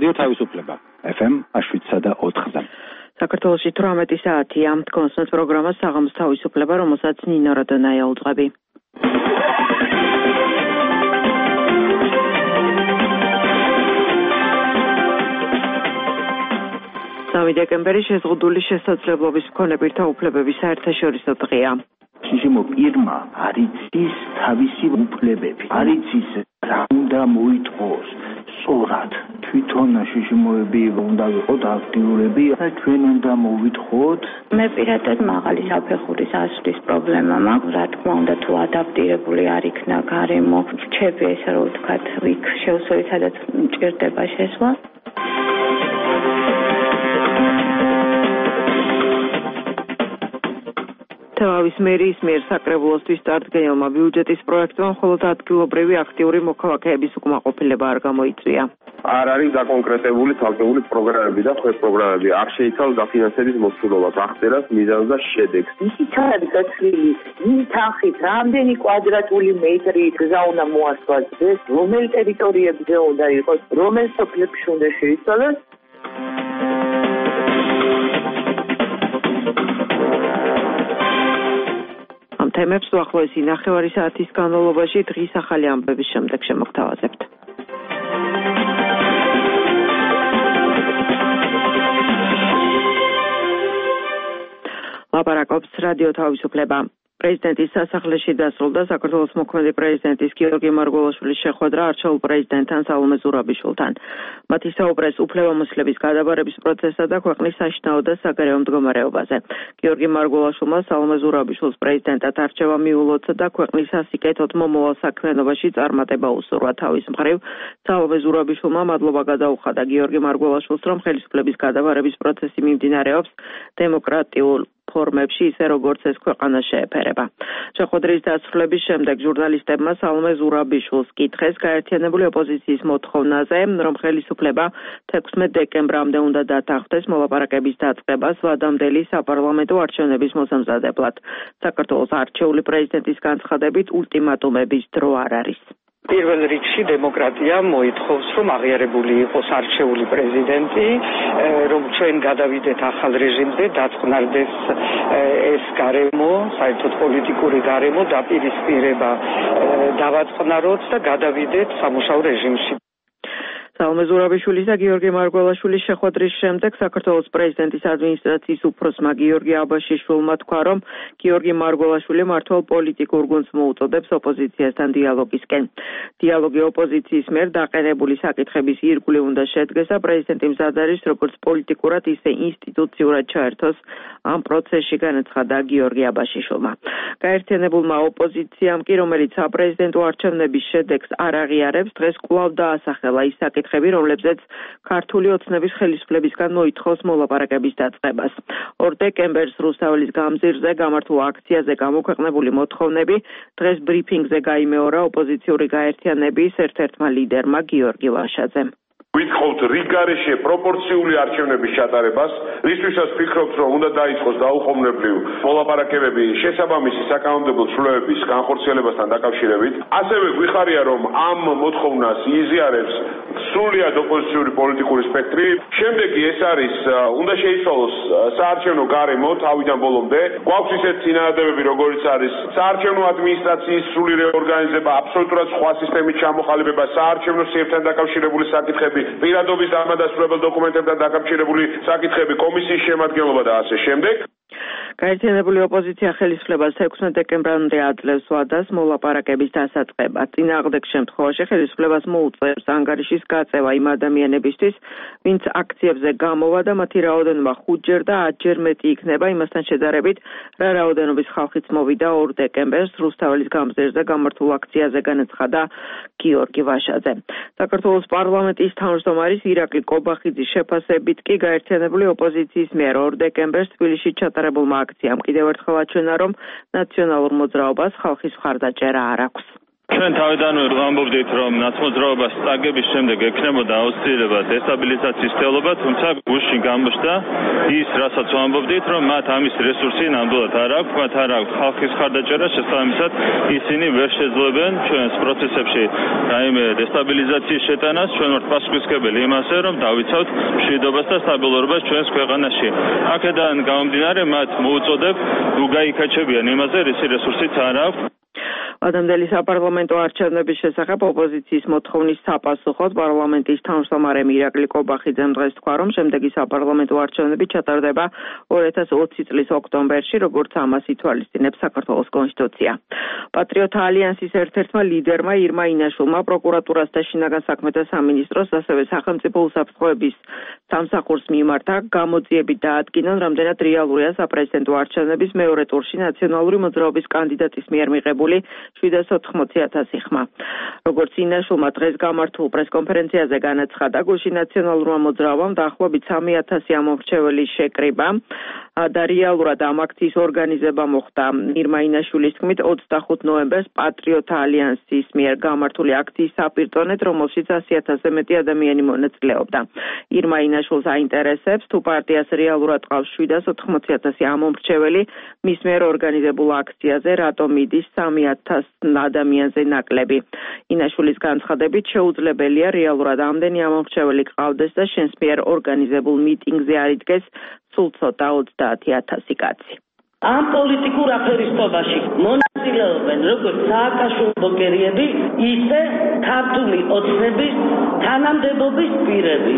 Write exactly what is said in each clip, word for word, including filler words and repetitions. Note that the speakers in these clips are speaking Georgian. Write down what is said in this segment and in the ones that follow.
რადიო თავისუფლება ეფ ემ შვიდსა და ოთხზე. საქართველოში თვრამეტი საათია. კონსტანტ პროგრამა საღამოს თავისუფლება, რომელსაც ნინო როდონაია უძღვები. სამი დეკემბერი შეზღუდული შესაძლებლობის მქონე პირთა უფლებების საერთაშორისო დღეა. შიშიმო პირმა არ იცის თავისი უფლებები, არ იცის რა უნდა მოითხოვოს. სწორად თვითონ შიშიმოები უნდა ვიყოთ აქტიურები და ჩვენ უნდა მოვითხოვოთ. მე პირადად მაღალი საფეხურის ასვლის პრობლემა მაქვს, რა თქმა უნდა თუ ადაპტირებული არ იქნა გარემო, რჩები ესე რომ ვთქვათ, იქ შევსვი სადაც მჭირდება შესვლა. თელავის მერიის მიერ საკრებულოსთვის წარდგენილმა ბიუჯეტის პროექტმა მხოლოდ ადგილობრივი აქტიური მოქალაქეების უკმაყოფილება არ გამოიწვია. არ არის დაკონკრეტებული ცალკეული პროგრამები და სხვა პროგრამები არ შეიცავს დაფინანსების მოსულობას, აღწერას, მიზანს და შედეგს. ისი ჩარადი გაცვლილი, იმ თანხით, რამდენი კვადრატული მეტრი გზა უნდა მოასფალტდეს, რომელ ტერიტორიებზე უნდა იყოს, რომელ სოფლებში უნდა შეიცვალოს. თემებს უახლოესი ნახევარი საათის განმავლობაში დღის ახალი ამბების შემდეგ შემოგთავაზებთ. ლაპარაკობს რადიო თავისუფლება. პრეზიდენტის სასახლეში დასრულდა საქართველოს მოქმედი პრეზიდენტის გიორგი მარგველაშვილის შეხვედრა არჩეულ პრეზიდენტთან სალომე ზურაბიშვილთან. მათი საუბრეს უფლებამოსილების გადაბარების პროცესსა და ქვეყნის საშინაო და საგარეო მდგომარეობაზე. გიორგი მარგველაშვილმა სალომე ზურაბიშვილს პრეზიდენტად არჩევა მიულოცა და ქვეყნის სასიკეთოდ მომავალ საქმიანობაში წარმატება უსურვა. თავის მხრივ სალომე ზურაბიშვილმა მადლობა გადაუხადა გიორგი მარგველაშვილს, რომ ხელისუფლების გადაბარების პროცესი მიმდინარეობს დემოკრატიულ ფორმებში, ისე როგორც ეს ქვეყანა შეეფერება. შეხვედრის დასრულების შემდეგ ჟურნალისტებმა სალომე ზურაბიშვილს კითხეს გაერთიანებული ოპოზიციის მოთხოვნაზე, რომ ხელისუფლება თექვსმეტ დეკემბრამდე უნდა დათანხმდეს მოლაპარაკების დაწყებას ვადამდელი საპარლამენტო არჩევნების მოსამზადებლად. საქართველოს არჩეული პრეზიდენტის განცხადებით ულტიმატუმების დრო არ არის. პირველ რიგში დემოკრატია მოითხოვს, რომ აღიარებული იყოს არჩეული პრეზიდენტი, რომ ჩვენ გადავიდეთ ახალ რეჟიმზე, დაწყნარდეს ეს გარემო, საერთოდ პოლიტიკური გარემო, დაპირისპირება დავაწყნაროთ და გადავიდეთ სამუშაო რეჟიმში. სალომე ზურაბიშვილის და გიორგი მარგველაშვილის შეხვედრის შემდეგ საქართველოს პრეზიდენტის ადმინისტრაციის უფროსმა გიორგი აბაშიშვილმა თქვა, რომ გიორგი მარგველაშვილი მართლ პოლიტიკურ გუნდს მოუწოდებს ოპოზიციასთან დიალოგისკენ. დიალოგი ოპოზიციის მიერ დაყენებული საკითხების ირგვლივ უნდა შედგეს და პრეზიდენტი მზად არის როგორც პოლიტიკურად, ისე ინსტიტუციურად ჩაერთოს ამ პროცესში, განაცხადა გიორგი აბაშიშვილმა. გაერთიანებულმა ოპოზიციამ კი, რომელიც საპრეზიდენტო არჩევნების შედეგს არ აღიარებს, დღეს კვლავ დაასახელა ის საკითხი, რომლებზეც ქართული ოცნების ხელისუფლებისგან მოითხოვს მოლაპარაკების დაწყებას. ორ დეკემბერს რუსთაველის გამზირზე გამართულ აქციაზე გამოქვეყნებული მოთხოვნები დღეს ბრიფინგზე გაიმეორა ოპოზიციური გაერთიანების ერთ-ერთმა ლიდერმა გიორგი ვაშაძემ. ვითხოვთ რიგარეშე პროპორციული არჩევნების ჩატარებას, რისთვისაც ვფიქრობთ, რომ უნდა დაიწყოს დაუყოვნებლივ მოლაპარაკებები შესაბამისი საკანონმდებლო ცვლილებების განხორციელებასთან დაკავშირებით. ასევე გვიხარია, რომ ამ მოთხოვნას იზიარებს სრულად ოპოზიციური პოლიტიკური სპექტრი. შემდეგი ეს არის, უნდა შეიცვალოს საარჩევნო გარემო თავიდან ბოლომდე. გვაქვს ისეთ წინააღმდეგობები, როგორიც არის საარჩევნო ადმინისტრაციის სრული რეორგანიზება, აბსოლუტურად სხვა სისტემით ჩამოყალიბება, საარჩევნო სიებთან დაკავშირებული საკითხები, პირადობის დამადასტურებელ დოკუმენტებთან დაკავშირებული საკითხები, კომისიის შემადგენლობა და ასე შემდეგ. გაერთიანებული ოპოზიცია ხელისუფლებას თექვსმეტ დეკემბრამდე აძლევს ვადას მოლაპარაკების დასაწყებად. წინააღმდეგ შემთხვევაში ხელისუფლებას მოუწევს ანგარიშის გაწევა იმ ადამიანებისთვის, ვინც აქციებზე გამოვა და მათი რაოდენობა ხუთჯერ და ათჯერ მეტი იქნება იმასთან შედარებით, რა რაოდენობის ხალხიც მოვიდა ორ დეკემბერს რუსთაველის გამზირზე გამართულ აქციაზე, განაცხადა გიორგი ვაშაძე. საქართველოს პარლამენტის თავმჯდომარის ირაკლი კობახიძის შეფასებით კი გაერთიანებული ოპოზიციის მიერ ორ დეკემბერს თბილისში ჩატარებულმა აქციამ კიდევ ერთხელ აჩვენა, რომ ნაციონალურ მოძრაობას ხალხის მხარდაჭერა არ აქვს. ჩვენ თავიდანვე ვამბობდით, რომ ნაცმოძრაობას წაგების შემდეგ ექნებოდა აუცილებლად დესტაბილიზაციის თელობა, თუმცა გუშინ გამოჩნდა ის, რასაც ვამბობდით, რომ მათ ამის რესურსი ნამდვილად არ აქვს, მათ არ აქვს ხალხის მხარდაჭერა, შესაბამისად ისინი ვერ შეძლებენ ჩვენს პროცესებში რაიმე დესტაბილიზაციის შეტანას. ჩვენ ვართ პასუხისმგებელი იმასე, რომ დავიცავთ მშვიდობას და სტაბილურობას ჩვენს ქვეყანაში. აქედან გამომდინარე, მათ მოუწოდებ უგაიქაჩებიან იმაზე, რისი რესურსიც არ აქვს. ადამიანის საპარლამენტო არჩევნების შესახებ ოპოზიციის მოთხოვნის საპასუხოდ პარლამენტის თავმჯდომარე მირაკლი კობახიძემ დღეს თქვა, რომ შემდეგი საპარლამენტო არჩევნები ჩატარდება ორი ათას ოცი წლის ოქტომბერში, როგორც ამას ითვალისწინებს საქართველოს კონსტიტუცია. პატრიოტთა ალიანსის ერთ-ერთმა ლიდერმა ირმა ინაშვილმა პროკურატურას და შინაგან საქმეთა სამინისტროს, ასევე სახელმწიფო უსაფრთხოების სამსახურს მიმართა გამოძიებით დაადგინონ, რამდენად რეალურია საპრეზიდენტო არჩევნების მეორე ტურში ნაციონალური მოძრაობის კანდიდატის მიერ მიღებული შვიდას ოთხმოცი ათასი ხმა. როგორც ინაშვილმა დღეს გამართულ პრესკონფერენციაზე განაცხადა, გუშინ ნაციონალურმა მოძრაობამ დაახლოებით სამი ათასი ამომრჩეველი შეკრიბა და რეალურად ამ აქციის ორგანიზება მოხდა. ირმა ინაშვილის თქმით, ოცდახუთ ნოემბერს პატრიოტთა ალიანსის მიერ გამართული აქციის საპირტონეთ, რომელშიც ასი ათასზე მეტი ადამიანი მონაწილეობდა. ირმა ინაშვილს აინტერესებს, თუ პარტიას რეალურად ყავს შვიდას ოთხმოცი ათასი ამომრჩეველი, მის მიერ ორგანიზებულ აქციაზე რატომ მიდის სამი ათას ადამიანზე ნაკლები. ინაშვილის განცხადებით, შეუძლებელია რეალურად ამდენი ამომრჩეველი ყავდეს და შენს მიერ ორგანიზებულ მიტინგზე არ იდგეს სულ ცოტა ოცდაათი ათასი კაცი. ამ პოლიტიკურ აფერისტობაში მონაწილეობენ როგორც სააკაშვილო ბლოგერიები, ისე ქართული ოცნების თანამდებობის პირები.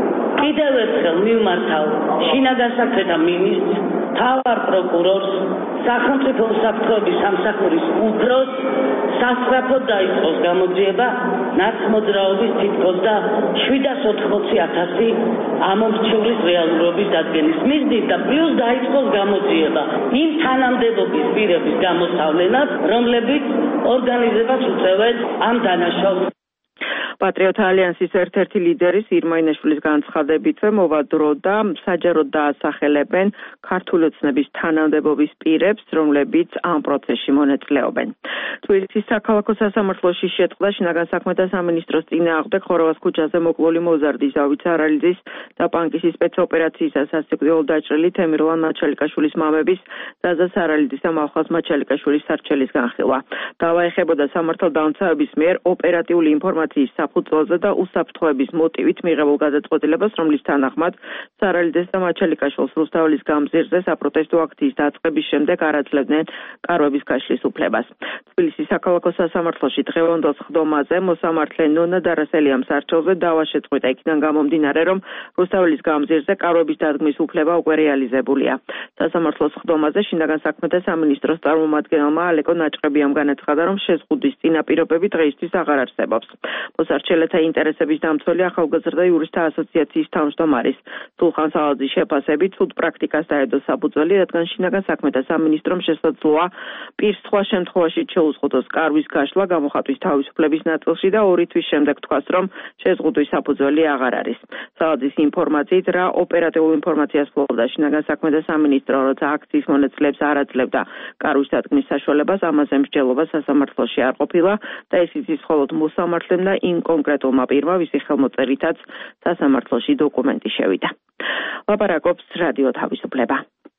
კიდევ ერთხელ მივმართავ შინაგან საქმეთა მინისტრს, მთავარ პროკურორს, სახელმწიფო უსაფრთხოების სამსახურის უფროსს, სასწრაფოდ დაიწყოს გამოძიება ნაცმოძრაობის თითქოს და შვიდას ოთხმოცი ათასი ამომრჩევლის რეალურობის დადგენის მიზნით და პლუს დაიწყოს გამოძიება იმ თანამდებობის პირების გამოსავლენად, რომლებიც ორგანიზებას უწევენ ამ დანაშაულს. პატრიოტთა ალიანსის ერთ-ერთი ლიდერის ირმა ინაშვილის განცხადებითვე მოვა დრო და საჯაროდ დაასახელებენ ქართული ოცნების თანამდებობის პირებს, რომლებიც ამ პროცესში მონაწილეობენ. თბილისის საქალაქო სასამართლოში შეწყდა შინაგან საქმეთა სამინისტროს წინააღმდეგ ხოროვას ქუჩაზე მოკლული მოზარდის, დავით სარალიძის და პანკისის სპეცოპერაციისას სასიკვდილოდ დაჭრილი თემიროვან მაჩალიკაშვილის მამების, ზაზა სარალიძის და მალხაზ მაჩალიკაშვილის სარჩელის განხილვა. დავა ეხებოდა სამართალდამცავების მიერ ოპერატიული ინფორმაციის საფუძველზე და უსაფრთხოების მოტივით მიღებულ გადაწყვეტილებას, რომლის თანახმად სარალიძეს და მაჩალიკაშვილს რუსთაველის გამზირზე საპროტესტო აქციის დაწყების შემდეგ არ აძლევდნენ კარვების გაშლის უფლებას. თბილისის საქალაქო სასამართლოში დღევანდელ სხდომაზე მოსამართლე ნონა დარასელიამ სარჩელზე დავა შეწყვიტა, იქიდან გამომდინარე, რომ რუსთაველის გამზირზე კარვების დადგმის უფლება უკვე რეალიზებულია. სასამართლოს სხდომაზე შინაგან საქმეთა სამინისტროს წარმომადგენელმა ალეკო ნაჭყებიამ განაცხადა, რომ შეზღუდვის წინაპირობები დღეისთვის აღარ არსებობს. მოსარჩელეთა ინტერესების დამცველი ახალგაზრდა იურისტთა ასოციაციის თავმჯდომარის სულხან სალაძის შეფასებით ცუდ პრაქტიკას დაედო საფუძველი, რადგან შინაგან საქმეთა სამინისტრომ შესაძლოა პირს სხვა შემთხვევაში შეუზღუდოს კარვის გაშლა გამოხატვის თავისუფლების ნაწილში და ორი თვის შემდეგ თქვას, რომ შეზღუდვის საფუძველი აღარ არის. სალაძის ინფორმაციით, რა ოპერატიულ ინფორმაციას ფლობდა შინაგან საქმეთა სამინისტრო, როცა აქციის მონაწილეებს არ აძლევდა კარვის დადგმის საშუალებას, ამაზე მსჯელობა სასამართლოში არ ყოფილა და ეს იცის მხოლოდ მოსამართლემ და იმ კონკრეტულმა პირმა, ვისი ხელმოწერითაც სასამართლოში დოკუმენტი შევიდა. ლაპარაკობს რადიო თავისუფლება.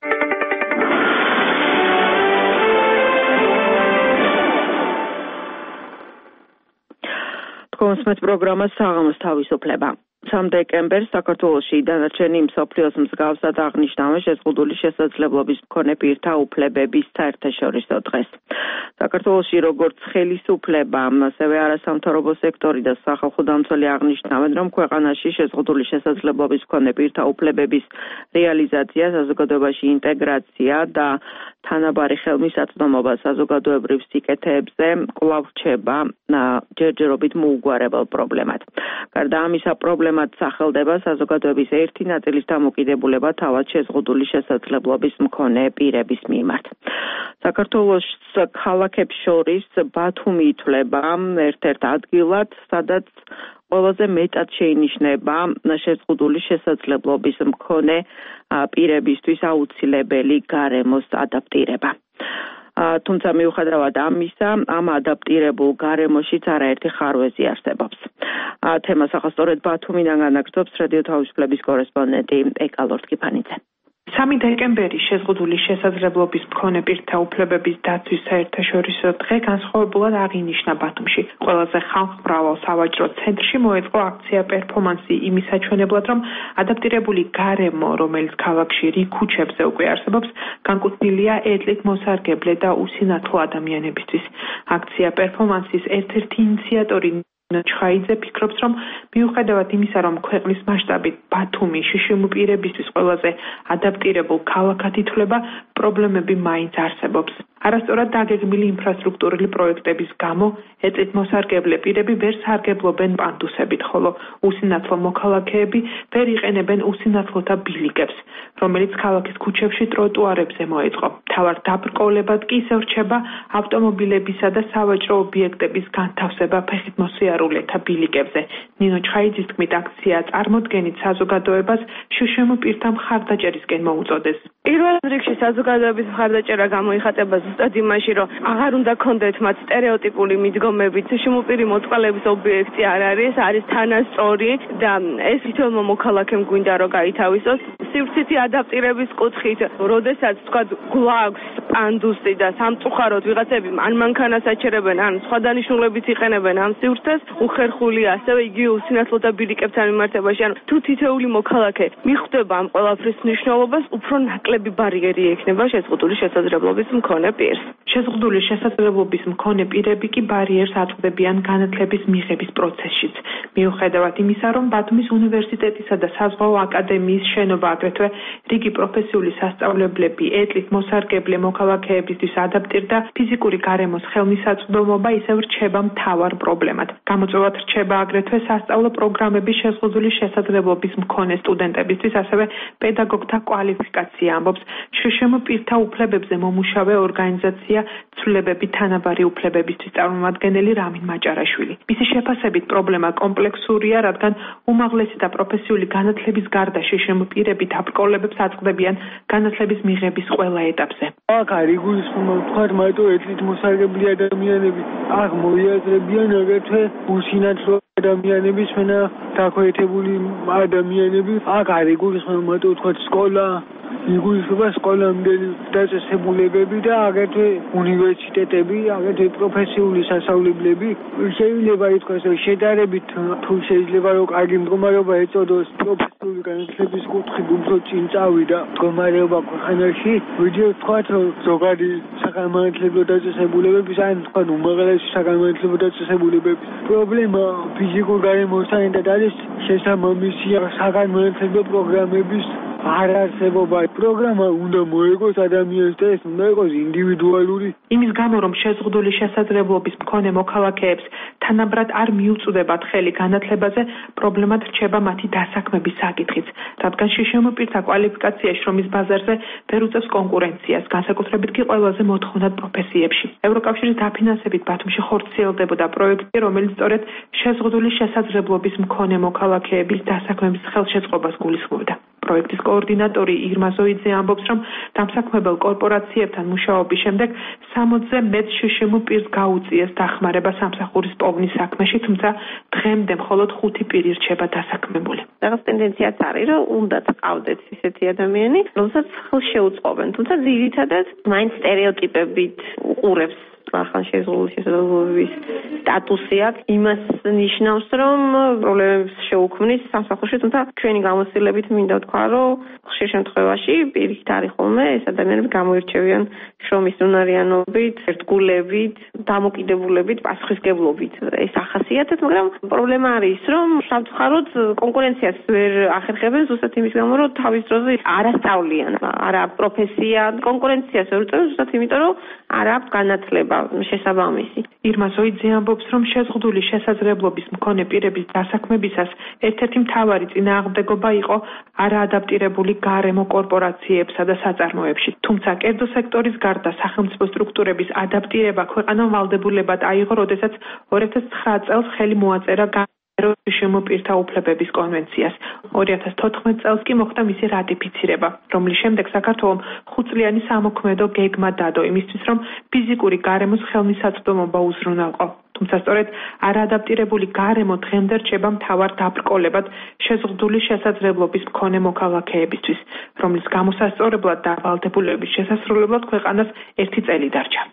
თქვენს პროგრამას საღამოს თავისუფლება. სამ დეკემბერს საქართველოში დანარჩენი მსოფლიოს მსგავსად აღნიშნავენ შეზღუდული შესაძლებლობის მქონე პირთა უფლებების საერთაშორისო დღეს. საქართველოში როგორც ხელისუფლება, ასევე არასამთავრობო სექტორი და სახალხო დამცველი აღნიშნავენ, რომ ქვეყანაში შეზღუდული შესაძლებლობის მქონე პირთა უფლებების რეალიზაცია, საზოგადოებაში ინტეგრაცია და თანაბარი ხელმისაწვდომობა საზოგადოებრივ სიკეთეებზე კვლავ რჩება ჯერჯერობით მოუგვარებელ პრობლემად. გარდა ამისა, პრობლემად სახელდება საზოგადოების ერთი ნაწილის დამოკიდებულება თავად შეზღუდული შესაძლებლობის მქონე პირების მიმართ. საქართველოს ქალაქებს შორის ბათუმი ითვლება ერთ-ერთ ადგილად, სადაც ყველაზე მეტად შეინიშნება შეზღუდული შესაძლებლობის მქონე პირებისთვის აუცილებელი გარემოს ადაპტირება. თუმცა მიუხედავად ამისა, ამ ადაპტირებულ გარემოშიც არაერთი ხარვეზი არსებობს. თემას ახლა სწორედ ბათუმიდან განაგრძობს რადიო თავისუფლების კორესპონდენტი ეკა ლორთქიფანიძე. სამი დეკემბერი შეზღუდული შესაძლებლობის მქონე პირთა უფლებების დაცვის საერთაშორისო დღე განსხვავებულად აღინიშნა ბათუმში. ყველაზე ხალხმრავალ სავაჭრო ცენტრში მოეწყო აქცია პერფორმანსი იმის საჩვენებლად, რომ ადაპტირებული გარემო, რომელიც ქალაქში რიგ ქუჩებზე უკვე არსებობს, განკუთვნილია ეტლით მოსარგებლე და უსინათლო ადამიანებისთვის. აქცია პერფორმანსის ერთ-ერთი ინიციატორი ჩხაიძე ფიქრობს, რომ მიუხედავად იმისა, რომ ქვეყნის მასშტაბით ბათუმი შიშიმ პირებისთვის ყველაზე ადაპტირებულ ქალაქად ითვლება, პრობლემები მაინც არსებობს. არასწორად დაგეგმილი ინფრასტრუქტურული პროექტების გამო ეტლით მოსარგებლე პირები ვერ სარგებლობენ პანდუსებით, ხოლო უსინათლო მოქალაქეები ვერ იყენებენ უსინათლოთა ბილიკებს, რომელიც ქალაქის ქუჩებში ტროტუარებზე მოეწყო. მთავარ დაბრკოლებად კი ისევ რჩება ავტომობილებისა და სავაჭრო ობიექტების განთავსება ფეხით მოსიარულეთა ბილიკებზე. ნინო ჩხაიძის თქმით, აქცია წარმოდგენით საზოგადოებას შშმ პირთა მხარდაჭერისკენ მოუწოდეს. პირველ რიგში საზოგადოების მხარდაჭერა გამოიხატება ზუსტად იმაში, რომ აღარ უნდა ქონდეთ მათ სტერეოტიპული მიდგომებით, შშმ პირი მოწყალების ობიექტი არ არის, არის თანასწორი და ეს თვითონ მოქალაქემ გვინდა რომ გაითავისოს. სივრცითი ადაპტირების კუთხით, როდესაც თქვა გვაქვს პანდუსი და სამწუხაროდ ვიღაცები ან მანქანას აჩერებენ, ან სხვა დანიშნულებით იყენებენ ამ სივრცეს, უხერხულია ასევე იგივე უსინათლოთა ბილიკებთან მიმართებაში. ანუ თუ თითოეული მოქალაქე მიხვდება ამ ყველაფრის მნიშვნელობას, უფრო ნაკლები ბარიერი ექნება შეზღუდული შესაძლებლობის მქონე პირს. შეზღუდული შესაძლებლობის მქონე პირები კი ბარიერს აწვდებიან განათლების მიღების პროცესშიც. მიუხედავად იმისა, რომ ბათუმის უნივერსიტეტისა და საზღვაო აკადემიის შენობა აგრეთვე რიგი პროფესიული სასწავლებლები ეტლით მოსარგებლე მოქალაქეებისთვის ადაპტირდა, ფიზიკური გარემოს ხელმისაწვდომობა ისევ რჩება მთავარ პრობლემად. გამოწვევად რჩება აგრეთვე სასწავლო პროგრამების შეზღუდული შესაძლებლობის მქონე სტუდენტებისთვის, ასევე პედაგოგთა კვალიფიკაცია, ამბობს შშმ პირთა უფლებებზე მომუშავე ორგანიზაცია ცვლილებები თანაბარი უფლებებისთვის წარმომადგენელი რამინ მაჭარაშვილი. მისი შეფასებით პრობლემა კომპლექსურია, რადგან უმაღლესი და პროფესიული განათლების გარდა შშმ პირები დაბრკოლებებს აწყდებიან განათლების მიღების ყველა ეტაპზე. აქ არის გულისხმობა თქვა მარტო ეტლით მოსარგებლე ადამიანები აქ მოიაზრებიან აგრეთვე უსინათლო ადამიანების მენა დაქვეითებული ადამიანები აქ არის გულისხმობა მარტო თქვა სკოლა იგულისხმება სკოლამდელი დაწესებულებები და აგრეთვე უნივერსიტეტები, აგრეთვე პროფესიული სასწავლებლები. შეიძლება ითქვას, რომ შედარებით თუ შეიძლება რომ კარგი მდგომარეობა ეწოდოს პროფესიული განათლების კუთხით უფრო წინ წავიდა მდგომარეობა ქვეყანაში, ვიდრე ვთქვათ, რომ ზოგადი საგანმანათლებლო დაწესებულებების ან თქვათ უმაღლესი საგანმანათლებლო დაწესებულებების პრობლემა ფიზიკურ გარემოსთან ერთად არის შესაბამისი საგანმანათლებლო პროგრამების არ არსებობა. პროგრამა უნდა მოეგოს ადამიანს და ეს უნდა იყოს ინდივიდუალური. იმის გამო, რომ შეზღუდული შესაძლებლობის მქონე მოქალაქეებს თანაბრად არ მიუწვდებათ ხელი განათლებაზე, პრობლემად რჩება მათი დასაქმების საკითხიც, რადგან შშმ პირთა კვალიფიკაცია შრომის ბაზარზე ვერ უწევს კონკურენციას, განსაკუთრებით კი ყველაზე მოთხოვნად პროფესიებში. ევროკავშირის დაფინანსებით ბათუმში ხორციელდებოდა პროექტი, რომელიც სწორედ შეზღუდული შესაძლებლობის მქონე მოქალაქეების დასაქმების ხელშეწყობას გულისხმობდა. პროექტის კოორდინატორი ირმა ზოიძე ამბობს, რომ დამსაქმებელ კორპორაციებთან მუშაობის შემდეგ სამოცზე მეტ შშმ პირს გაუწიეს დახმარება სამსახურის პოვნის საქმეში, თუმცა დღემდე მხოლოდ ხუთი პირი რჩება დასაქმებული. რაღაც ტენდენციაც არის, რომ უნდა წავდეთ ისეთი ადამიანი, რომელსაც ხელს შეუწყობენ, თუმცა ძირითადად მაინც სტერეოტიპებით უყურებს ახალ შეზღუდული შესაძლებლობის სტატუსი აქვს, იმას ნიშნავს, რომ პრობლემებს შეუქმნის სამსახურში, თუმცა ჩვენი გამოცდილებით მინდა ვთქვა, რომ ხშირ შემთხვევაში პირიქით არის ხოლმე ეს ადამიანები გამოირჩევიან შრომის უნარიანობით, ერთგულებით, დამოკიდებულებით, პასუხისმგებლობით. ეს ახასიათებს, მაგრამ პრობლემა არის, რომ სამწუხაროდ კონკურენციას ვერ ახერხებენ ზუსტად იმის გამო, რომ თავის დროზე არ ასწავლიან, არა პროფესია, კონკურენციას ვერ უწევენ ზუსტად იმიტომ, რომ არ აქვს განათლება შესაბამისი. ირმა ზოიძე ამბობს, რომ შეზღუდული შესაძლებლობის მქონე პირების დასაქმებისას ერთ-ერთი მთავარი წინააღმდეგობა იყო არაადაპტირებული გარემო კორპორაციებსა და საწარმოებში. თუმცა კერძო სექტორის გარდა სახელმწიფო სტრუქტურების ადაპტირება ქვეყანამ ვალდებულებად აიღო, როდესაც ორი ათას ცხრა წელს ხელი მოაწერა შიშიმ პირთა უფლებების კონვენციას. ორი ათას თოთხმეტ წელს კი მოხდა მისი რატიფიცირება, რომლის შემდეგ საქართველომ ხუთწლიანი სამოქმედო გეგმა დადო იმისთვის, რომ ფიზიკური გარემოს ხელმისაწვდომობა უზრუნველყო. თუმცა სწორედ არაადაპტირებული გარემო დღემდე რჩება მთავარ დაბრკოლებად შეზღუდული შესაძლებლობის მქონე მოქალაქეებისთვის, რომლის გამოსასწორებლად და ვალდებულების შესასრულებლად ქვეყანას ერთი წელი დარჩა.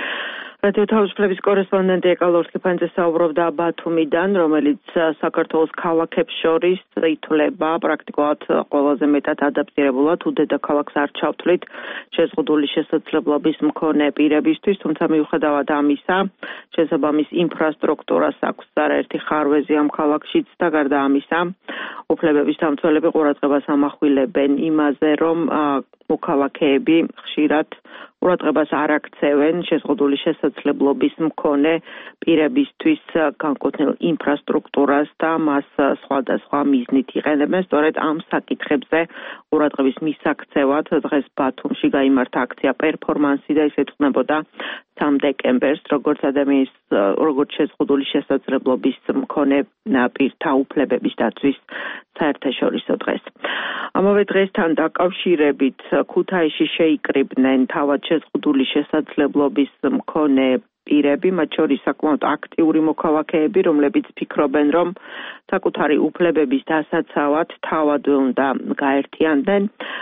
რადიო თავისუფლების კორესპონდენტი ეკალ ორსკიფანიძე საუბრობდა ბათუმიდან, რომელიც საქართველოს ქალაქებს შორის ითვლება პრაქტიკულად ყველაზე მეტად ადაპტირებულად უდედაქალაქს არ ჩავთვლით შეზღუდული შესაძლებლობის მქონე პირებისთვის, თუმცა მიუხედავად ამისა, შესაბამის ინფრასტრუქტურას აქვს არაერთი ხარვეზი ამ ქალაქშიც და გარდა ამისა, უფლებების დამცველები ყურადღებას ამახვილებენ იმაზე, რომ მოქალაქეები ხშირად ყურადღებას არ აქცევენ შეზღუდული შესაძლებლობის მქონე პირებისთვის განკუთვნილ ინფრასტრუქტურას და მას სხვადასხვა მიზნით იყენებენ. სწორედ ამ საკითხებზე ყურადღების მისაქცევად დღეს ბათუმში გაიმართა აქცია პერფორმანსი და ის ეძღვნებოდა სამ დეკემბერს, როგორც ადამიანის როგორც შეზღუდული შესაძლებლობის მქონე პირთა უფლებების დაცვის საერთაშორისო დღეს. ამავე დღესთან დაკავშირებით ქუთაისში შეიკრიბნენ თავად შეზღუდული შესაძლებლობის მქონე პირები, მათ შორის საკმაოდ აქტიური მოქალაქეები, რომლებიც ფიქრობენ, რომ საკუთარი უფლებების დასაცავად თავად უნდა გაერთიანდნენ.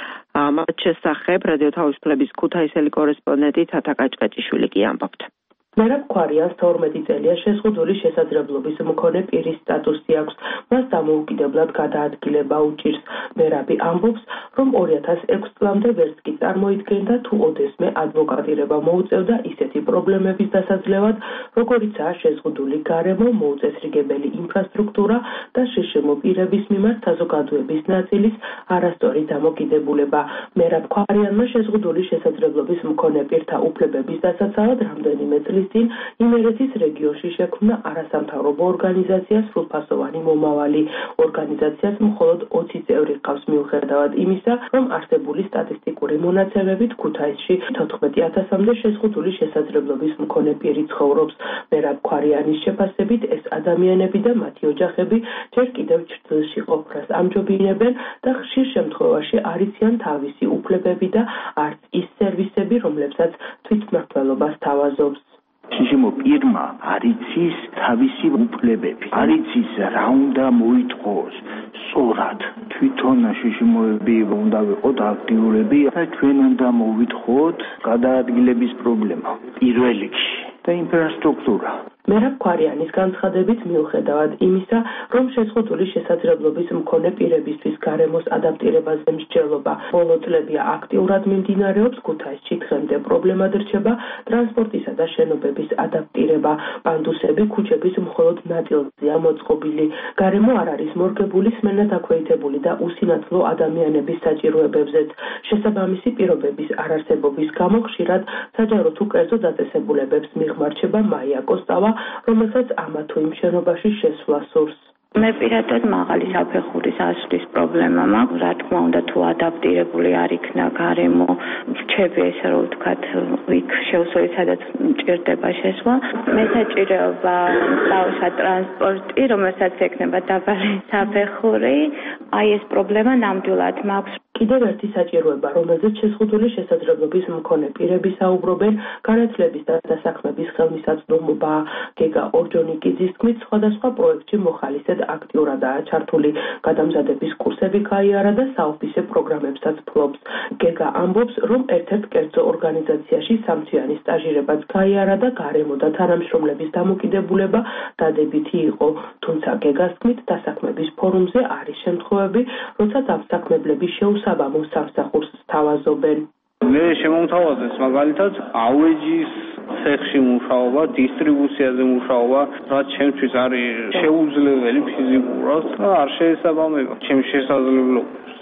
მათ შესახებ რადიო თავისუფლების ქუთაისელი კორესპონდენტი თათა კაჭკაჭიშვილი კი ამბობთ. მერაბ ქვარიანს თორმეტი წელია შეზღუდული შესაძლებლობის მქონე პირის სტატუსი აქვს. მას დამოუკიდებლად გადაადგილება უჭირს. მერაბი ამბობს, რომ ორი ათას ექვსი წლამდე ვერც კი წარმოიდგენდა თუ ოდესმე ადვოკატირება მოუწევდა ისეთი პრობლემების დასაძლევად, როგორიცაა შეზღუდული გარემო, მოუწესრიგებელი ინფრასტრუქტურა და შშმ პირების მიმართ საზოგადოების ნაწილის არასწორი დამოკიდებულება. მერაბ ქვარიანმა შეზღუდული შესაძლებლობის მქონე პირთა უფლებების დასაცავად რამდენიმე წლის წინ იმერეთის რეგიონში შექმნა არასამთავრობო ორგანიზაცია სრულფასოვანი მომავალი. ორგანიზაციას მხოლოდ ოცი წევრი ჰყავს მიუხედავად იმისა, რომ არსებული სტატისტიკური მონაცემებით ქუთაისში თოთხმეტი ათასამდე შეზღუდული შესაძლებლობის მქონე პირი ცხოვრობს. მერაბ ქვარიანის შეფასებით ეს ადამიანები და მათი ოჯახები ჯერ კიდევ ჩრდილში ყოფნას ამჯობინებენ და ხშირ შემთხვევაში არ იციან თავისი უფლებები და არც ის სერვისები, რომლებსაც თვითმმართველობა სთავაზობს. შშმ პირმა არ იცის თავისი უფლებები, არ იცის რა უნდა მოითხოვოს. სწორად თვითონ შშმ-ები უნდა ვიყოთ აქტიურები და ჩვენ უნდა მოვითხოვოთ გადაადგილების პრობლემა პირველ რიგში და ინფრასტრუქტურა. მერაბ ქვარიანის განცხადებით მიუხედავად იმისა, რომ შეზღუდული შესაძლებლობის მქონე პირებისთვის გარემოს ადაპტირებაზე მსჯელობა ბოლო წლებია აქტიურად მიმდინარეობს, ქუთაისში დღემდე პრობლემად რჩება ტრანსპორტისა და შენობების ადაპტირება. პანდუსები ქუჩების მხოლოდ ნაწილზეა მოწყობილი. გარემო არ არის მორგებული სმენათაქვეითებული და usინათლო ადამიანების საჭიროებებზეც. შესაბამისი პირობების არარსებობის გამო ხშირად საჯარო თუ კერძო დაწესებულებებს მიღმარჩება მაია კოსტავა, რომელსაც ამა თუ იმ შენობაში შესვლა სურს. მე პირადად მაღალი საფეხურის ასვლის პრობლემა მაქვს. რა თქმა უნდა, თუ ადაპტირებული არ იქნა გარემო, რჩები ესე რომ ვთქვათ, იქ შევსვით, სადაც მჭირდება შესვლა. მე საჭიროება მსგავსად ტრანსპორტი, რომელსაც ექნება დაბალი საფეხური. აი ეს პრობლემა ნამდვილად მაქვს. კიდევ ერთი საჭიროება, რომელზეც შეზღუდული შესაძლებლობის მქონე პირები საუბრობენ, განათლების და დასაქმების ხელმისაწვდომობა. გეგა ორჯონიკიძის თქმით, სხვადასხვა პროექტში მოხალისედ აქტიურადაა ჩართული. გადამზადების კურსები გაიარა და საოფისე პროგრამებსაც ფლობს. გეგა ამბობს, რომ ერთ-ერთ კერძო ორგანიზაციაში სამთვიანი სტაჟირებაც გაიარა და გარემო და თანამშრომლების დამოკიდებულება დადებითი იყო. თუმცა გეგას თქმით, დასაქმების ფორუმზე არის შემთხვევები, როცა დამსაქმებლები შეუსაბამო სამსახურს სთავაზობენ. მე შემომთავაზეს მაგალითად ავეჯის ცეხში მუშაობა, დისტრიბუციაზე მუშაობა, რაც ჩემთვის არის შეუძლებელი ფიზიკურად და არ შეესაბამება ჩემს შესაძლებლობებს.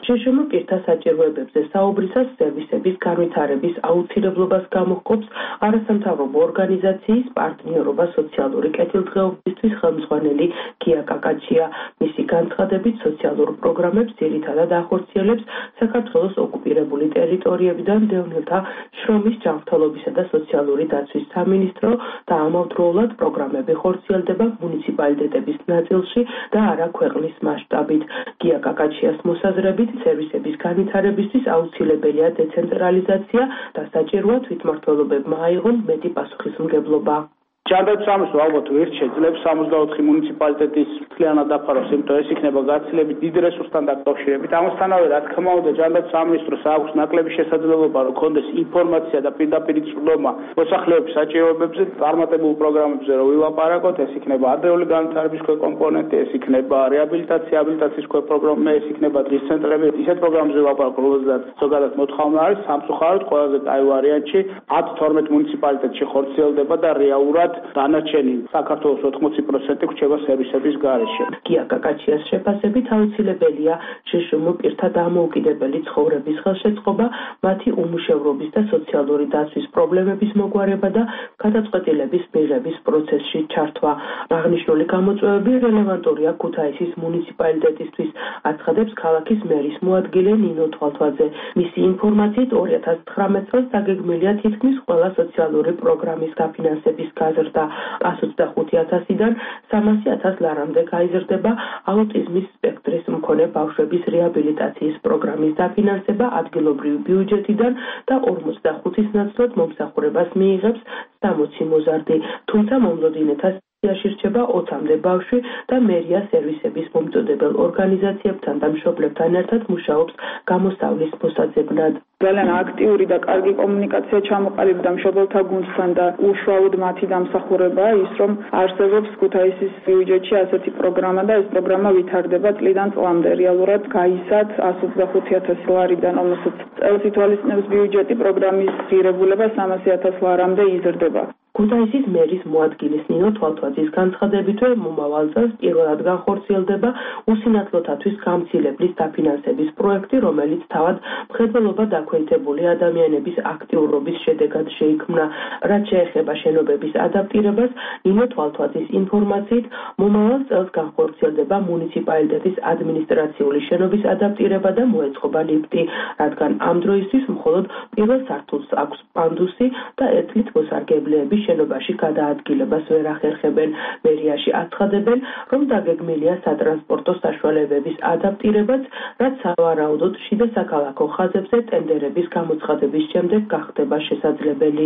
შეშმ პირთა საჭიროებებზე საუბრისას სერვისების განვითარების აუცილებლობას გამოჰყოფს არასამთავრობო ორგანიზაციის პარტნიორობა სოციალური კეთილდღეობისთვის ხელმძღვანელი გია კაკაჩია. მისი განცხადებით სოციალურ პროგრამებს ძირითადად ახორციელებს საქართველოს ოკუპირებული ტერიტორიებიდან დევნილთა შრომის ჯანმრთელობისა და სოციალური დაცვის სამინისტრო და ამავდროულად პროგრამები ხორციელდება მუნიციპალიტეტების ნაწილში და არა ქვეყნის მასშტაბით. გია კაკაჩიას მოსაზრებით სერვისების განვითარებისთვის აუცილებელია დეცენტრალიზაცია და საჭიროა თვითმმართველობებმა აიღონ მეტი პასუხისმგებლობა. ჯანდაცვის სამინისტრო ალბათ ვერ შეძლებს სამოცდაოთხი მუნიციპალიტეტის მთლიანად დაფაროს, იმიტომ ეს იქნება გაცილებით დიდ რესურსთან დაკავშირებით. ამასთანავე, რა თქმა უნდა, ჯანდაცვის სამინისტროს აქვს ნაკლები შესაძლებლობა, რომ კონდეს ინფორმაცია და პირდაპირ ცნობა მოსახლეობის საჭიროებებზე, წარმატებულ პროგრამებზე რომ ვილაპარაკოთ, ეს იქნება ადრეული განვითარების ქვე კომპონენტი, ეს იქნება რეაბილიტაცია, აბილიტაციის ქვე პროგრამა, ეს იქნება დღის ცენტრები. ისეთ პროგრამებზე ვილაპარაკოთ, რომელზეც ზოგადად მოთხოვნა არის, სამწუხაროდ ყველაზე კაი ვარიანტი ათ თორმეტ მუნიციპალიტეტში ხორციელდება და რეალურად დანარჩენი საქართველოს ოთხმოცი პროცენტი გვჭება სერვისების გარეშე. გია კაკაჩიას შეფასებით აუცილებელია შეშმ პირთა დამოუკიდებელი ცხოვრების ხელშეწყობა, მათი უმუშევრობის და სოციალური დაცვის პრობლემების მოგვარება და გადაწყვეტილების მიღების პროცესში ჩართვა. აღნიშნული გამოწვევები რელევანტურია ქუთაისის მუნიციპალიტეტისთვის, აცხადებს ქალაქის მერის მოადგილე ნინო თვალთვაძე. მისი ინფორმაციით ორი ათას ცხრამეტ წელს დაგეგმილია თითქმის ყველა სოციალური პროგრამის გაფინანსების გაზრდა. ას ოცდახუთი ათასიდან სამასი ათას ლარამდე გაიზრდება აუტიზმის სპექტრის მქონე ბავშვების რეაბილიტაციის პროგრამის დაფინანსება ადგილობრივი ბიუჯეტიდან და ორმოცდახუთის ნაცვლად მომსახურებას მიიღებს სამოცი მოზარდი, თუმცა მომლოდინეთა სიაში რჩება ოცამდე ბავშვი და მერია სერვისების მომწოდებელ ორგანიზაციებთან და მშობლებთან ერთად მუშაობს გამოსავლის მოსაძებნად. ძალიან აქტიური და კარგი კომუნიკაცია ჩამოყალიბდა მშობელთა გუნდთან და უშუალოდ მათი დამსახურება ის, რომ არსებობს ქუთაისის ბიუჯეტში ასეთი პროგრამა და ეს პროგრამა ვითარდება წლიდან წლამდე. რეალურად გაისად ას ოცდახუთი ათასი ლარიდან, რომელსაც წელს ითვალისწინებს ბიუჯეტი, პროგრამის ღირებულება სამასი ათას ლარამდე იზრდება. ქუთაისის მერის მოადგილის ნინო თვალთვაძის განცხადებითვე მომავალ წელს პირველად განხორციელდება უსინათლოთათვის გამცილებლის დაფინანსების პროექტი, რომელიც თავად მხედველობა დაქვეითებული ადამიანების აქტიურობის შედეგად შეიქმნა. რაც შეეხება შენობების ადაპტირებას, ნინო თვალთვაძის ინფორმაციით მომავალ წელს განხორციელდება მუნიციპალიტეტის ადმინისტრაციული შენობის ადაპტირება და მოეწყობა ლიფტი, რადგან ამ დროისთვის მხოლოდ პირველ სართულს აქვს პანდუსი და ეთლით მოსარგებლეები შენობაში გადაადგილებას ვერ ახერხებენ. მერიაში აცხადებენ, რომ დაგეგმილია სატრანსპორტო საშუალებების ადაპტირებაც, რაც სავარაუდოდ შიდა საქალაქო ხაზებზე ტენდერების გამოცხადების შემდეგ გახდება შესაძლებელი.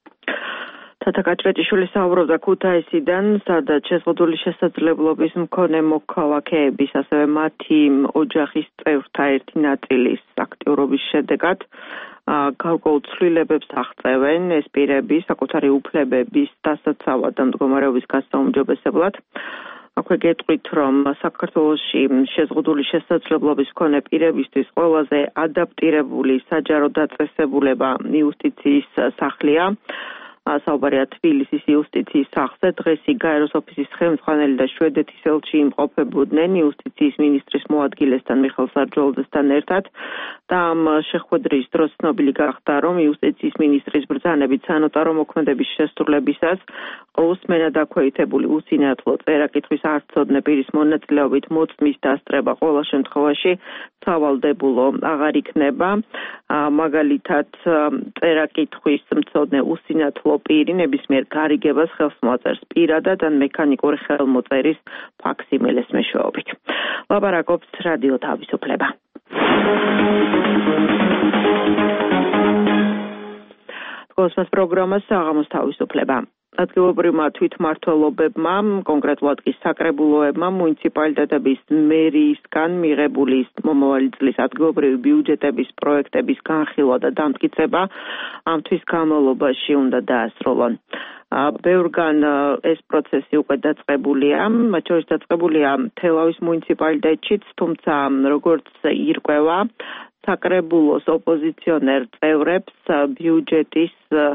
თათა კაჭრეტიშვილი საუბრობდა ქუთაისიდან, სადაც შეზღუდული შესაძლებლობის მქონე მოქალაქეების, ასევე მათი ოჯახის წევრთა ერთი ნაწილის აქტიურობის შედეგად გარკვეულ ცვლილებებს აღწევენ ეს პირები საკუთარი უფლებების დასაცავად და მდგომარეობის გასაუმჯობესებლად. აქვე გეტყვით, რომ საქართველოში შეზღუდული შესაძლებლობის მქონე პირებისთვის ყველაზე ადაპტირებული საჯარო დაწესებულება იუსტიციის სახლია. საუბარია თბილისის იუსტიციის სახლზე. დღეს გაეროს ოფისის ხელმძღვანელი და შვედეთის ელჩი იმყოფებოდნენ იუსტიციის მინისტრის მოადგილესთან მიხეილ სარჯოლოძესთან ერთად და ამ შეხვედრის დროს ცნობილი გახდა, რომ იუსტიციის მინისტრის ბრძანებით სანოტარო მოქმედების შესრულებისას უსმენად დაქვეითებული უსინათლო წერა-კითხვის არცოდნე პირის მონაწილეობით მოწმის დასწრება ყოველ შემთხვევაში სავალდებულო აღარ იქნება. მაგალითად, წერა-კითხვის მცოდნე usinathlo პირი ნებისმიერ გარიგებას ხელს მოაწერს პირადად ან მექანიკური ხელმოწერის ფაქსიმილეს მეშვეობით. ლაპარაკობს რადიო თავისუფლება. კოსმოს პროგრამას საღამოს თავისუფლება. ადგილობრივმა თვითმმართველობებმა, კონკრეტულად კი საკრებულოებმა მუნიციპალიტეტების მერიისგან მიღებული მომავალი წლის ადგილობრივი ბიუჯეტების პროექტების განხილვა და დამტკიცება ამ თვის განმავლობაში უნდა დაასრულონ. ბევრგან ეს პროცესი უკვე დაწყებულია, მათ შორის დაწყებულია თელავის მუნიციპალიტეტშიც, თუმცა როგორც ირკვევა, საკრებულოს ოპოზიციონერ წევრებს ბიუჯეტის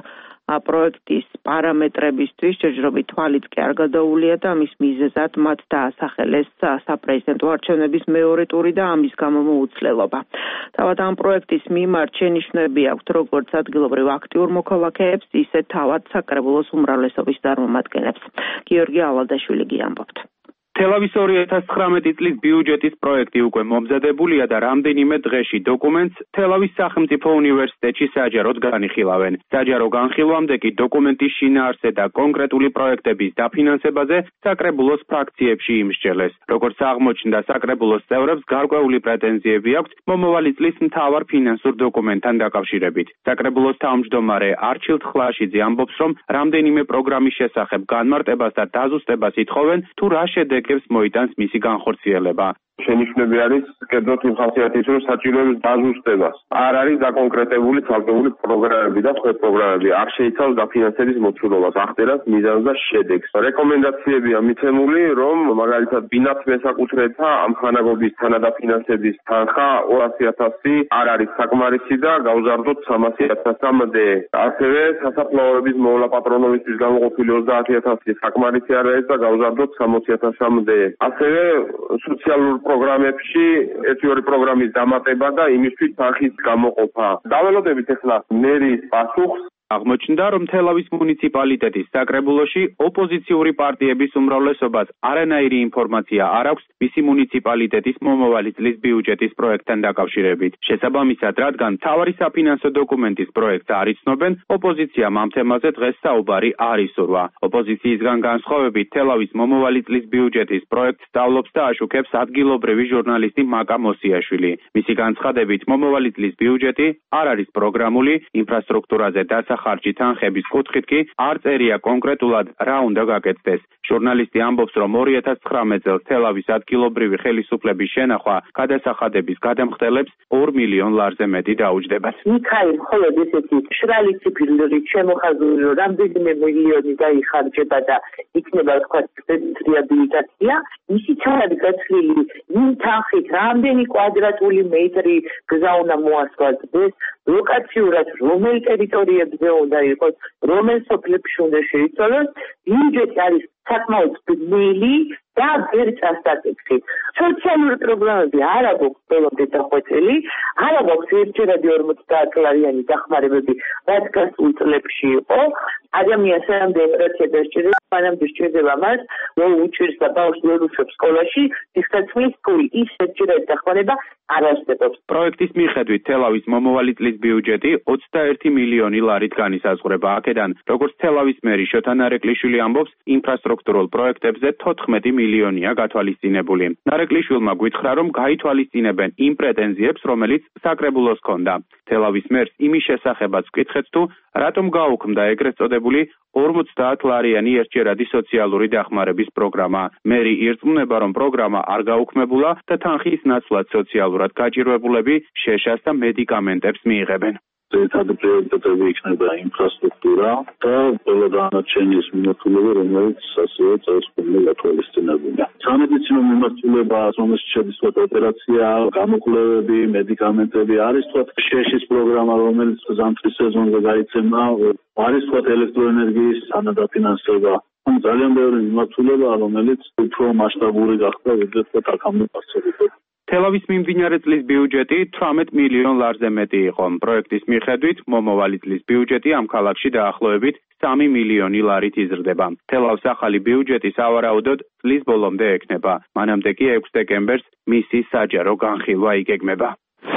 პროექტის პარამეტრებისთვის ჯერჯერობით თვალიც კი არ გადაულია და ამის მიზეზად მათ დაასახელეს საპრეზიდენტო არჩევნების მეორე ტური და ამის გამო მოუცლელობა. თავად ამ პროექტის მიმართ შენიშვნები აქვთ როგორც ადგილობრივ აქტიურ მოქალაქეებს, ისე თავად საკრებულოს უმრავლესობის წარმომადგენლებს. გიორგი ალადაშვილი გიამბობთ. თელავის ორი ათას ცხრამეტი წლის ბიუჯეტის პროექტი უკვე მომზადებულია და რამდენიმე დღეში დოკუმენტს თელავის სახელმწიფო უნივერსიტეტში საჯაროდ განიხილავენ. საჯარო განხილვამდე კი დოკუმენტის შინაარსზე და კონკრეტული პროექტების დაფინანსებაზე საკრებულოს ფრაქციებში იმსჯელეს. როგორც აღმოჩნდა, საკრებულოს წევრებს გარკვეული პრეტენზიები აქვთ მომავალი წლის მთავარ ფინანსურ დოკუმენტთან დაკავშირებით. საკრებულოს თავმჯდომარე არჩილ თხლაშიძე ამბობს, რომ რამდენიმე პროგრამის შესახებ განმარტებას და დაზუსტებას ითხოვენ, თუ რა შედეგს მოიტანს მისი განხორციელება. შენიშვნები არის კერძოდ იმ ხასიათის, რომ საჭიროებს დაზუსტებას. არ არის დაკონკრეტებული ცალკეული პროგრამები და სხვა პროგრამები. არ შეიცავს დაფინანსების მოცულობას, აღწერას, მიზანს და შედეგს. რეკომენდაციებია მიცემული, რომ მაგალითად ბინათ მესაკუთრეთა ამხანაგობის თანადაფინანსების თანხა ორასი ათასი არ არის საკმარისი და გავზარდოთ სამასი ათასამდე. ასევე სასაფლაოების მოვლა პატრონობისთვის გამოყოფილი ოცდაათი ათასი საკმარისი არ არის და გავზარდოთ სამოცი ათასამდე. ასევე სოციალურ პროგრამებში ერთი ორი პროგრამის დამატება და იმისთვის თანხის გამოყოფა. დაველოდებით ახლა მერის პასუხს. აღმოჩნდა, რომ თელავის მუნიციპალიტეტის საკრებულოში ოპოზიციური პარტიების უმრავლესობას არანაირი ინფორმაცია არ აქვს მისი მუნიციპალიტეტის მომავალი წლის ბიუჯეტის პროექტთან დაკავშირებით. შესაბამისად, რადგან მთავარი საფინანსო დოკუმენტის პროექტს არ იცნობენ, ოპოზიციამ ამ თემაზე დღეს საუბარი არ ისურვა. ოპოზიციისგან განსხვავებით, თელავის მომავალი წლის ბიუჯეტის პროექტს სწავლობს და აშუქებს ადგილობრივი ჟურნალისტი მაკა მოსიაშვილი. მისი განცხადებით, მომავალი წლის ბიუჯეტი არ არის პროგრამული, ინფრასტრუქტურაზე დასახ ხარჯი თანხების კუთხით კი არ წერია კონკრეტულად რა უნდა გაკეთდეს. ჟურნალისტი ამბობს, რომ ორი ათას ცხრამეტ წელს თელავის ადგილობრივი ხელისუფლების შენახვა გადასახადების გადამხდელებს ორ მილიონ ლარზე მეტი დაუჯდებათ. იქაი მხოლოდ ესეთი შრალი ციფრული შემოხაზული, რომ რამდენიმე მილიონი დაიხარჯება და იქნება თქვა რეაბილიტაცია, ისიც არ არის გაცვლილი იმ თანხით, რამდენი კვადრატული მეტრი გზა უნდა მოასფალტდეს, ლოკაციურად რომელ ტერიტორიებზე უნდა იყოს, რომელ სოფლებში უნდა შეიცვალოს, ბიუჯეტი არის საკმაოდ ბნელი და ვერ წასაკითხი. სოციალური პროგრამები არ აქვს ბოლომდე დახვეწილი, არ აქვს ერთჯერადი ორმოცდაათლარიანი დახმარებები, რაც გასულ წლებში იყო. ადამიანს რამდენი ოპერაცია დასჭირდება, მანამდე სჭირდება მას, რომ უჭირს და ბავშვს ვერ უშვებს სკოლაში, სიხსაცმლის ფული, ის ერთჯერადი დახმარება არ არსებობს. პროექტის მიხედვით თელავის მომავალი წლის ბიუჯეტი ოცდაერთი მილიონი ლარით განისაზღვრება. აქედან, როგორც თელავის მერი შოთა ნარეკვლიშვილი ამბობს, ინფრასტრუქტურულ პროექტებზე თოთხმეტი მილიონია გათვალისწინებული. ნარეკვლიშვილმა გითხრა, რომ გაითვალისწინებენ იმ პრეტენზიებს, რომელიც საკრებულოს ჰქონდა. თელავის მერს იმის შესახებაც ვკითხეთ, თუ რატომ გაუქმდა ეგრეთ წოდებული ორმოცდაათლარიანი ერთჯერადი სოციალური დახმარების პროგრამა. მერი ირწმუნება, რომ პროგრამა არ გაუქმებულა და თანხის ნაცვლად სოციალურად გაჭირვებულები შეშას და მედიკამენტებს მიიღებენ. ძირითადი პრიორიტეტები იქნება ინფრასტრუქტურა და ყველა დანარჩენის მიმართულება, რომელიც ასევე წელსკომლე გათვალისწინებულია. სამედიცინო მიმართულება, რომელშიც შედის ოპერაცია, გამოკვლევები, მედიკამენტები, არის თქვა შეშის პროგრამა, რომელიც ზამთრის სეზონზე გაიცემა, არის თქვა ელექტროენერგიის თანადაფინანსება. ძალიან ბევრი მიმართულება, რომელიც უფრო მასშტაბური გახდა, ვიდრე თქვა აქამდე არსებობდა. თელავის მიმდინარე წლის ბიუჯეტი თვრამეტ მილიონ ლარზე მეტი იყო. პროექტის მიხედვით, მომავალი წლის ბიუჯეტი ამ ქალაქში დაახლოებით სამი მილიონი ლარით იზრდება. თელავს ახალი ბიუჯეტი სავარაუდოდ წლის ბოლომდე ექნება. მანამდე კი ექვსი დეკემბერს მისი საჯარო განხილვა იგეგმება.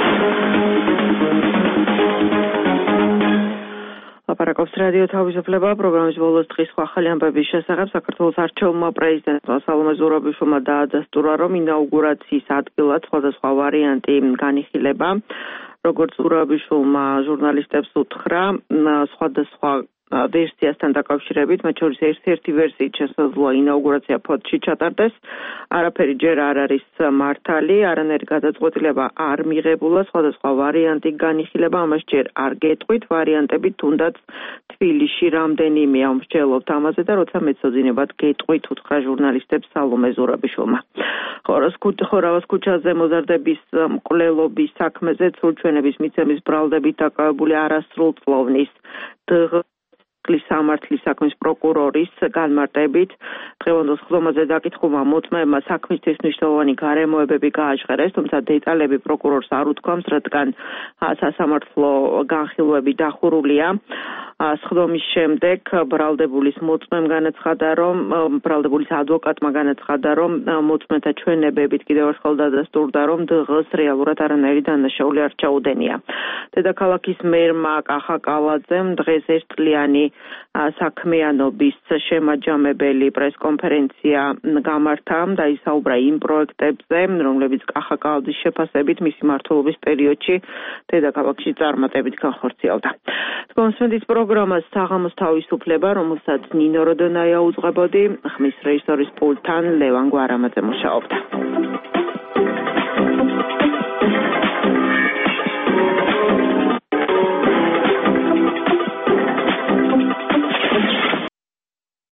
ლაპარაკობს რადიო თავისუფლება პროგრამის ბოლოს დღის ახალი ამბების შესახებ. საქართველოს არჩეულმა პრეზიდენტმა სალომე ზურაბიშვილმა დაადასტურა, რომ ინაუგურაციის ადგილად სხვადასხვა ვარიანტი განიხილება. როგორც ზურაბიშვილმა ჟურნალისტებს უთხრა, სხვადასხვა ვერსიასთან დაკავშირებით, მათ შორის ერთ-ერთი ვერსიით შესაძლოა ინაუგურაცია ფოთში ჩატარდეს. არაფერი ჯერ არ არის მართალი, არანაირი გადაწყვეტილება არ მიღებულა, სხვადასხვა ვარიანტი განიხილება, ამას ჯერ არ გეტყვით, ვარიანტები თუნდაც თბილისში რამდენიმეა, მსჯელობთ ამაზე და როცა მეცოდინებად გეტყვით, უთხრა ჟურნალისტებს სალომე ზურაბიშვილმა. ხორავას ქუჩაზე მოზარდების მკვლელობის საქმეზე ცურჩვენების მიცემის ბრალდებით დაკავებული არასრულწლოვნის დ სისხლის სამართლის საქმის პროკურორის განმარტებით დღევანდელ ხდომაზე დაკითხულმა მოწმეებმა საქმისთვის მნიშვნელოვანი გარემოებები გააჟღერეს, თუმცა დეტალები პროკურორს არ უთქვამს, რადგან სასამართლო განხილვები დახურულია. სხდომის შემდეგ ბრალდებულის მოწმემ განაცხადა, რომ ბრალდებულის ადვოკატმა განაცხადა, რომ მოწმეთა ჩვენებებით კიდევ ერთხელ დადასტურდა, რომ დღეს რეალურად არანაირი დანაშაული არ ჩაუდენია. დედაქალაქის მერმა კახაკალაძემ დღეს ერთწლიანი საქმიანობის შემაჯამებელი პრესკონფერენცია გამართა და ისაუბრა იმ პროექტებზე, რომლებიც კახაკალაძის შეფასებით მისი მმართველობის პერიოდში დედაქალაქში წარმატებით განხორციელდა. კონსვენდის პროგრამას საღამოს თავისუფლება, რომელსაც ნინო როდონაია უძღვებოდი, ხმის რეჟისორის პულტთან ლევან გვარამაძე მუშაობდა.